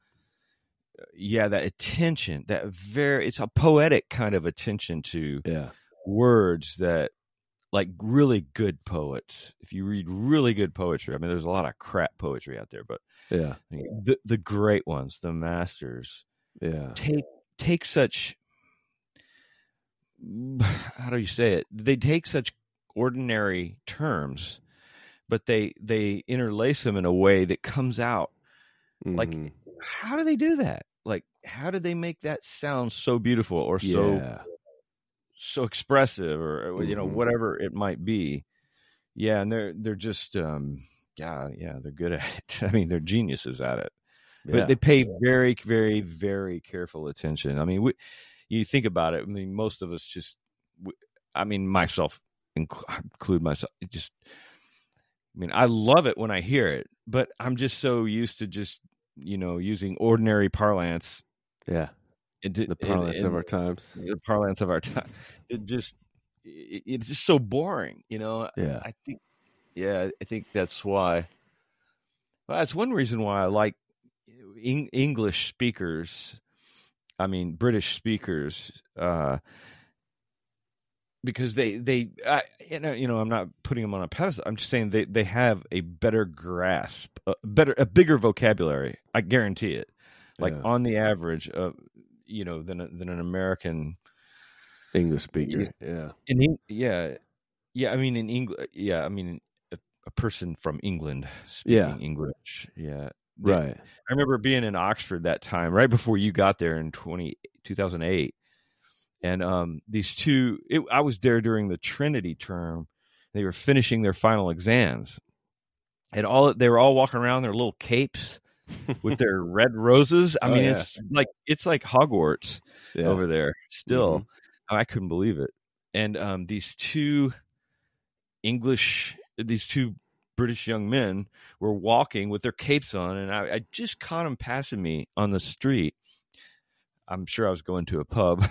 yeah, that attention, that very, it's a poetic kind of attention to Yeah, words that, like really good poets, if you read really good poetry, I mean, there's a lot of crap poetry out there, but yeah, the the great ones, the masters, yeah, take take such, how do you say it? They take such ordinary terms, but they they interlace them in a way that comes out. Like, Mhm. how do they do that? Like, how did they make that sound so beautiful, or so yeah, so expressive, or you know, Mhm. whatever it might be? Yeah, and they're they're just um yeah, yeah, they're good at it. I mean, they're geniuses at it. yeah, But they pay very, very, very careful attention. I mean, we, you think about it. I mean, most of us just, we, I mean, myself inc- include myself. It just, I mean, I love it when I hear it, but I'm just so used to just, you know, using ordinary parlance. yeah. It, The parlance of our times. the parlance of our time. It just, it, it's just so boring, you know. Yeah, I think, yeah, I think that's why. Well, that's one reason why I like Eng- English speakers. I mean, British speakers, uh, because they they I, you know you know I'm not putting them on a pedestal. I'm just saying they, they have a better grasp, a better a bigger vocabulary. I guarantee it. Like Yeah. on the average of you know than a, than an American English speaker. Yeah, in Eng- yeah yeah I mean in England yeah I mean a, a person from England speaking Yeah. English yeah They, Right. I remember being in Oxford that time, right before you got there in twenty, two thousand eight. And um, these two, it, I was there during the Trinity term. They were finishing their final exams. And all they were all walking around in their little capes with their red roses. I Oh, mean, yeah. it's like it's like Hogwarts Yeah. over there still. Mm-hmm. I couldn't believe it. And um, these two English, these two British young men were walking with their capes on, and I, I just caught them passing me on the street. I'm sure I was going to a pub.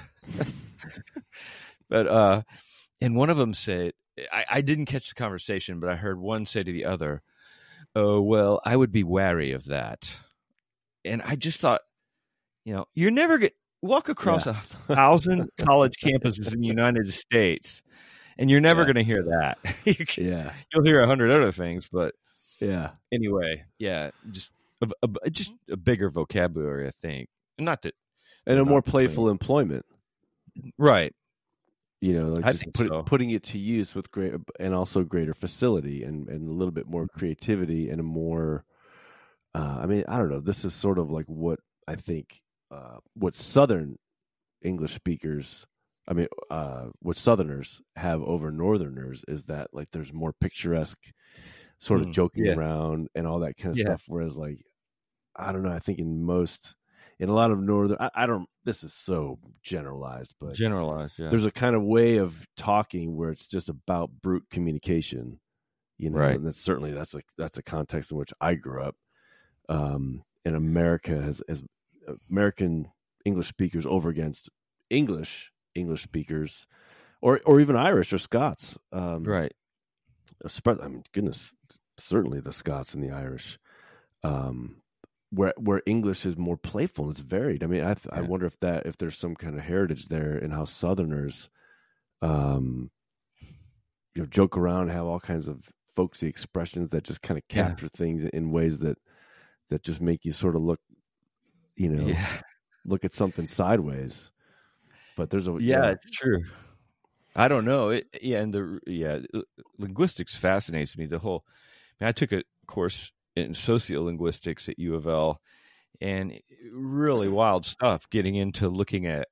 But uh, and one of them said, I, I didn't catch the conversation, but I heard one say to the other, "Oh, well, I would be wary of that." And I just thought, you know, you're never going to walk across yeah. a thousand college campuses in the United States, and you're never yeah. going to hear that. you can, yeah. You'll hear a hundred other things, but yeah. Anyway, yeah, just a, a, just a bigger vocabulary, I think. Not that, and a more playful playing. employment, right? You know, like I just think put, so. putting it to use with great and also greater facility and, and a little bit more creativity and a more. Uh, I mean, I don't know. This is sort of like what I think, uh, what Southern English speakers, I mean, uh, what Southerners have over Northerners is that like there's more picturesque, sort of mm, joking yeah. around and all that kind of yeah. stuff. Whereas, like, I don't know. I think in most, in a lot of Northern, I, I don't. This is so generalized, but generalized. Yeah. There's a kind of way of talking where it's just about brute communication, you know, right. and that's certainly that's a that's a context in which I grew up. Um, and America has, has American English speakers over against English English speakers, or or even Irish or Scots. Um, right. I mean, goodness, certainly the Scots and the Irish, um, where where English is more playful and it's varied. I mean, I th- yeah. I wonder if that if there's some kind of heritage there in how Southerners, um, you know, joke around, have all kinds of folksy expressions that just kind of capture yeah. things in ways that. that just make you sort of look, you know, yeah. look at something sideways. But there's a yeah, yeah. it's true. I don't know. It, yeah, and the yeah, linguistics fascinates me. The whole. I, mean, I took a course in sociolinguistics at U of L, and really wild stuff. Getting into looking at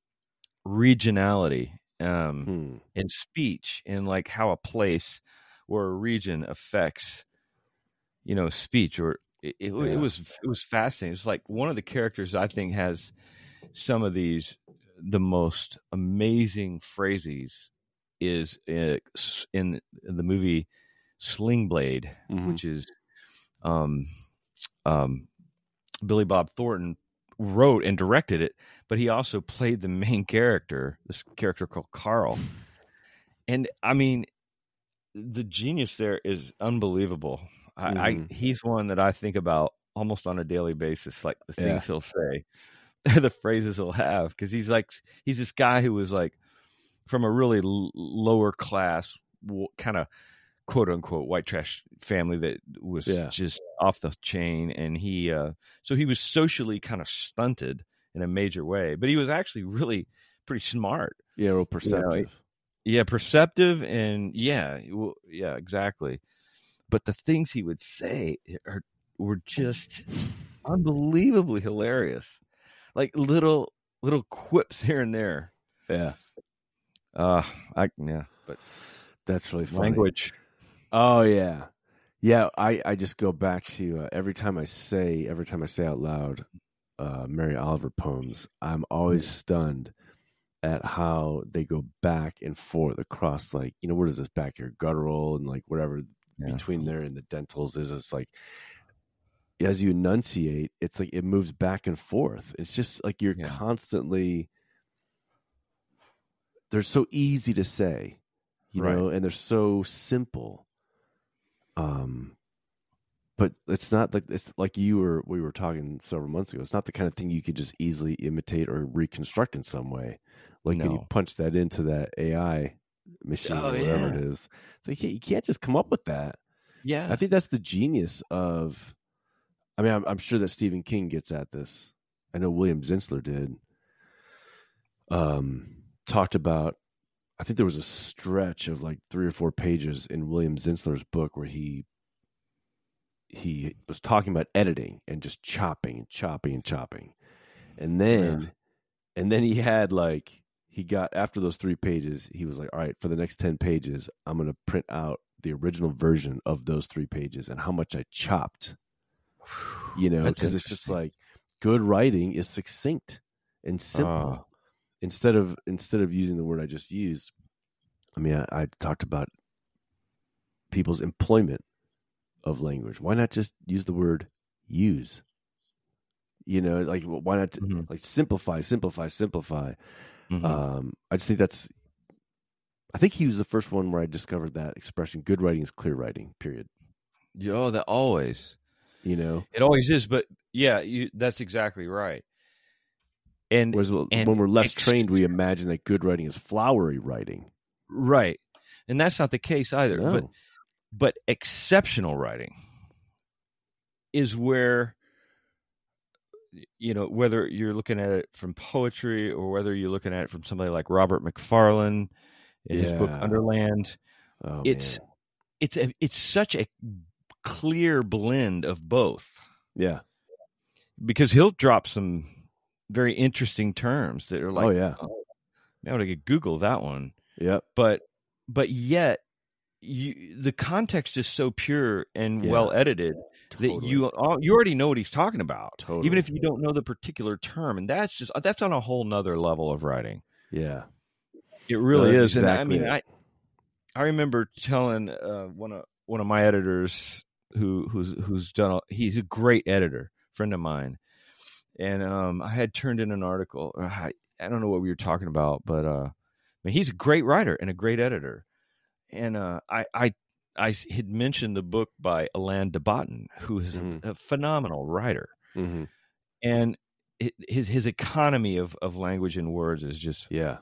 regionality um, hmm. and speech, and like how a place or a region affects, you know, speech or. It, it, yeah. it was it was fascinating. It's like one of the characters I think has some of these the most amazing phrases is in in the movie Sling Blade, mm-hmm. which is um, um, Billy Bob Thornton wrote and directed it, but he also played the main character, this character called Carl. And I mean, the genius there is unbelievable. I, mm-hmm. I he's one that I think about almost on a daily basis, like the things yeah. he'll say, the phrases he'll have, because he's like he's this guy who was like from a really l- lower class, w- kind of quote unquote white trash family that was yeah. just off the chain, and he uh, so he was socially kind of stunted in a major way, but he was actually really pretty smart. Yeah, real perceptive. You know, yeah, perceptive, and yeah, well, yeah, exactly. But the things he would say are, were just unbelievably hilarious, like little little quips here and there. Yeah, uh, I yeah, but that's really funny. Language. Oh yeah, yeah. I, I just go back to uh, every time I say every time I say out loud, uh, Mary Oliver poems. I'm always stunned at how they go back and forth across, like, you know, what is this back here, guttural and like whatever. Yeah. Between there and the dentals is it's like as you enunciate, it's like it moves back and forth. It's just like you're yeah. constantly they're so easy to say, you right. know, and they're so simple. Um but it's not like it's like you were we were talking several months ago. It's not the kind of thing you could just easily imitate or reconstruct in some way. Like no. when you punch that into that A I machine oh, or whatever yeah. it is. So you can't, you can't just come up with that. Yeah. I think that's the genius of, I mean, I'm, I'm sure that Stephen King gets at this. I know William Zinsler did. Um, talked about, I think there was a stretch of like three or four pages in William Zinsler's book where he, he was talking about editing and just chopping and chopping and chopping. And then Yeah. and then he had like he got after those three pages, he was like, all right, for the next ten pages, I'm gonna print out the original version of those three pages and how much I chopped. You know, That's because it's just interesting. like good writing is succinct and simple. Oh. Instead of instead of using the word I just used, I mean, I, I talked about people's employment of language. Why not just use the word use? You know, like why not Mhm. like simplify, simplify, simplify. Mhm. Um, I just think that's. I think he was the first one where I discovered that expression. Good writing is clear writing. Period. Oh, that always. You know, It always is, but yeah, you, that's exactly right. And whereas and when we're less ex- trained, we imagine that good writing is flowery writing. right, and that's not the case either. No. But but exceptional writing is where, you know, whether you're looking at it from poetry or whether you're looking at it from somebody like Robert Macfarlane in his book Yeah. Underland, Oh, it's man. it's a, it's such a clear blend of both, Yeah. because he'll drop some very interesting terms that are like, Oh, yeah. oh, now I could Google that one. Yep. But but yet you, the context is so pure and Yeah. well edited Totally. that you you already know what he's talking about, Totally. even if you don't know the particular term. And that's just that's on a whole nother level of writing. Yeah. It really No, is. that's And I exactly mean, it. I I remember telling uh, one of one of my editors who who's who's done a, he's a great editor, friend of mine, and um, I had turned in an article. I, I don't know what we were talking about, but uh, I mean, he's a great writer and a great editor. And uh, I, I, I had mentioned the book by Alain de Botton, who is Mhm. a, a phenomenal writer, Mhm. and it, his his economy of, of language and words is just Yeah.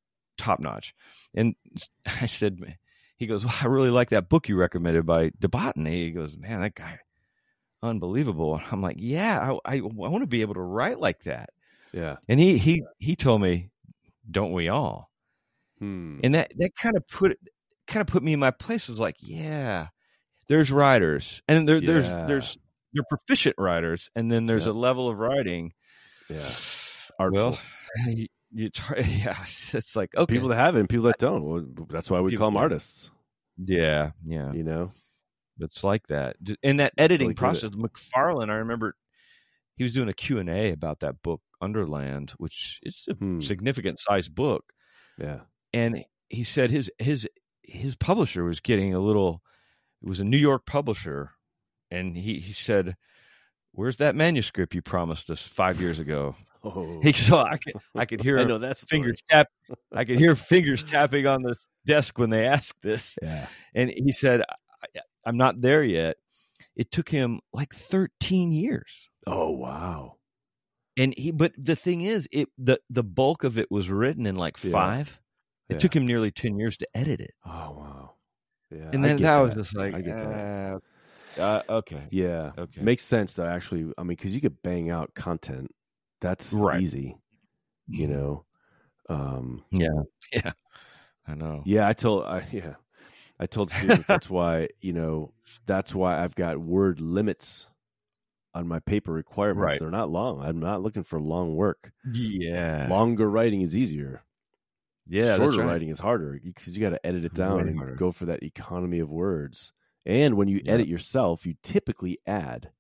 top notch. And I said, he goes, well, I really like that book you recommended by de Botton. He goes, man, that guy, unbelievable. I'm like, yeah, I, I, I want to be able to write like that. Yeah. And he he he told me, don't we all? Hmm. And that that kind of put kind of put me in my place. It was like, yeah, there's writers, and there, there's Yeah. there's they're proficient writers, and then there's Yeah. a level of writing. Yeah. Well, Artful. you- it's yeah, it's like, okay, People that have it and people that don't. Well, that's why we People call them that- artists. yeah, yeah, You know? it's like that. And that editing really good. process, McFarlane, I remember he was doing a Q and A about that book Underland, which is a Hmm. significant sized book. Yeah. And he said his his his publisher was getting a little. It was a New York publisher, and he he said, "Where's that manuscript you promised us five years ago?" Oh. He so I could I could hear I know that story. fingers tap. I could hear fingers tapping on the desk when they asked this, Yeah. and he said, I, "I'm not there yet." It took him like thirteen years. Oh, wow. And he, but the thing is, it the the bulk of it was written in like Yeah. five. It Yeah. took him nearly ten years to edit it. Oh, wow. Yeah. And I then get that was just like, I get that. uh, uh, okay, Yeah. okay, Makes sense, though, actually. I mean, because you could bang out content. That's Right. easy, you know? Um, yeah, yeah, I know. yeah, I told, I, yeah, I told students that's why, you know, that's why I've got word limits on my paper requirements. Right. They're not long. I'm not looking for long work. Yeah, Longer writing is easier. yeah, Shorter that's right. writing is harder because you got to edit it down Way and harder. go for that economy of words. And when you Yeah. edit yourself, you typically add.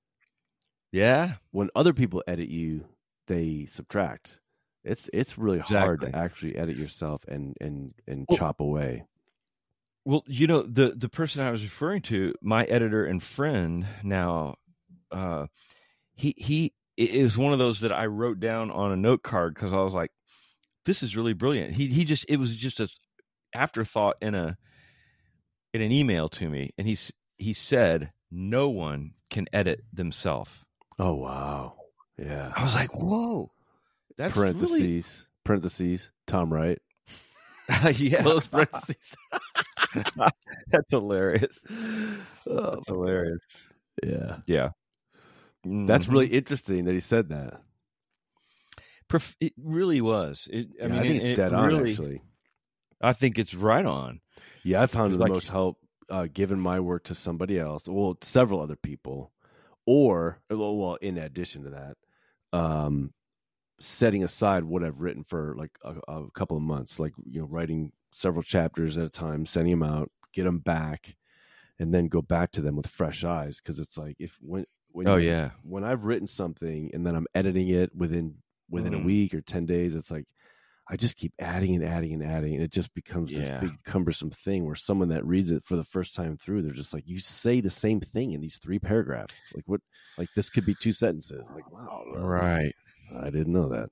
Yeah, When other people edit you, they subtract. It's it's really hard to Exactly. actually edit yourself and and and Well- chop away. well, you know, the the person I was referring to, my editor and friend now, uh, he he is one of those that I wrote down on a note card because I was like, this is really brilliant. He he just it was just a afterthought in a in an email to me, and he s- he said, no one can edit themselves. Oh wow, yeah. I was like, whoa, that's really parentheses parentheses Tom Wright. yeah, Close parentheses. that's hilarious. Oh, That's hilarious. yeah, Yeah, that's Mhm. really interesting that he said that. Prof- it really was. It, I Yeah, mean, I think it- it's it dead on. really- Actually, I think it's right on. yeah, I found It's the like- most help uh, given my work to somebody else, well, several other people, or well, in addition to that, um, setting aside what I've written for like a, a couple of months, like, you know, writing several chapters at a time, sending them out, get them back, and then go back to them with fresh eyes. Because it's like if when when Oh you, yeah. when I've written something and then I'm editing it within within Mm. a week or ten days, it's like I just keep adding and adding and adding, and it just becomes Yeah. this big cumbersome thing where someone that reads it for the first time through, they're just like, you say the same thing in these three paragraphs. Like what? Like this could be two sentences. Like, wow, well, Right. I didn't know that.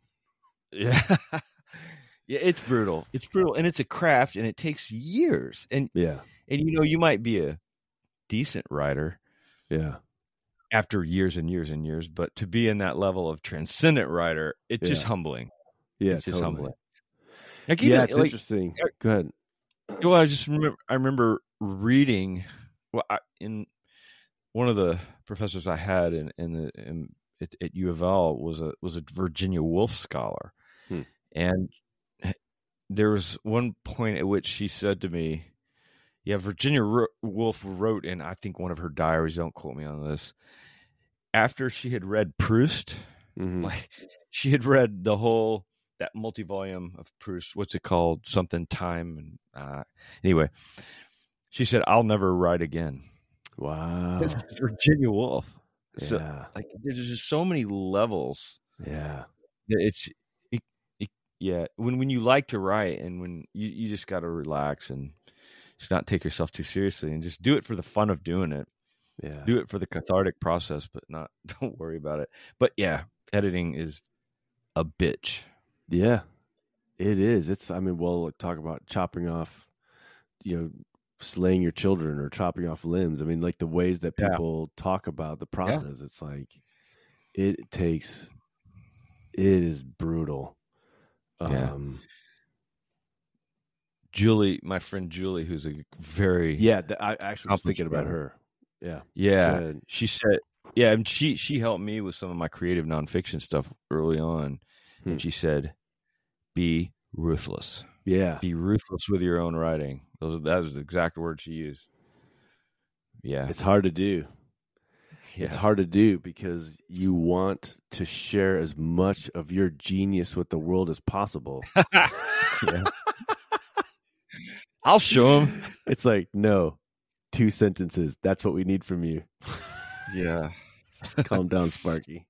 Yeah. Yeah, it's brutal. It's brutal, and it's a craft, and it takes years. And Yeah, and you know, you might be a decent writer yeah, after years and years and years, but to be in that level of transcendent writer, it's just Yeah. humbling. yeah. It's just totally. humbling. Like even, Yeah, it's like, interesting. Go ahead. well, I just remember I remember reading well I, in one of the professors I had in in the in, at, at U of L was a was a Virginia Woolf scholar, Hmm. and there was one point at which she said to me, "Yeah, Virginia Ro- Woolf wrote in I think one of her diaries. Don't quote me on this. After she had read Proust, Mhm. like she had read the whole that multi-volume of Proust. What's it called? Something Time and uh, anyway." She said, "I'll never write again." Wow. This is Virginia Woolf. So, Yeah, like, there's just so many levels yeah, that it's, it, it, yeah. When when you like to write, and when you, you just got to relax and just not take yourself too seriously, and just do it for the fun of doing it. yeah. Do it for the cathartic process, but not don't worry about it. But yeah, editing is a bitch. Yeah, it is. It's, I mean, we'll talk about chopping off, you know, slaying your children or chopping off limbs. I mean, like the ways that Yeah. people talk about the process, it's like it takes, it is brutal. Yeah. Um, Julie, my friend Julie, who's a very yeah, the, I actually was thinking about writer. her. Yeah. Yeah, Good. she said, yeah, and she she helped me with some of my creative nonfiction stuff early on, Hmm. and she said, "Be ruthless. Yeah. Be ruthless with your own writing." Those that was the exact word she used. Yeah, It's hard to do. yeah, It's hard to do because you want to share as much of your genius with the world as possible. yeah. I'll show him. It's like, no, two sentences. That's what we need from you. Yeah, Calm down, Sparky.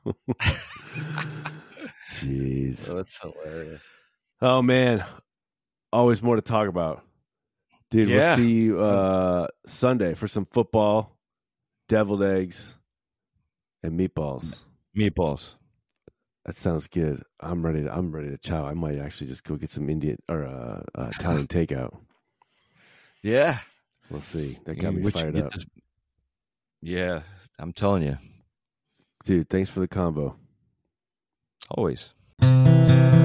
Jeez. oh, that's hilarious. Oh, man. Always more to talk about. Dude, Yeah. we'll see you uh, Sunday for some football, deviled eggs, and meatballs. Meatballs. That sounds good. I'm ready to, I'm ready to chow. I might actually just go get some Indian or uh, uh, Italian takeout. Yeah, We'll see. That got me Which- fired get up. this- Yeah, I'm telling you, Dude, thanks for the combo. always.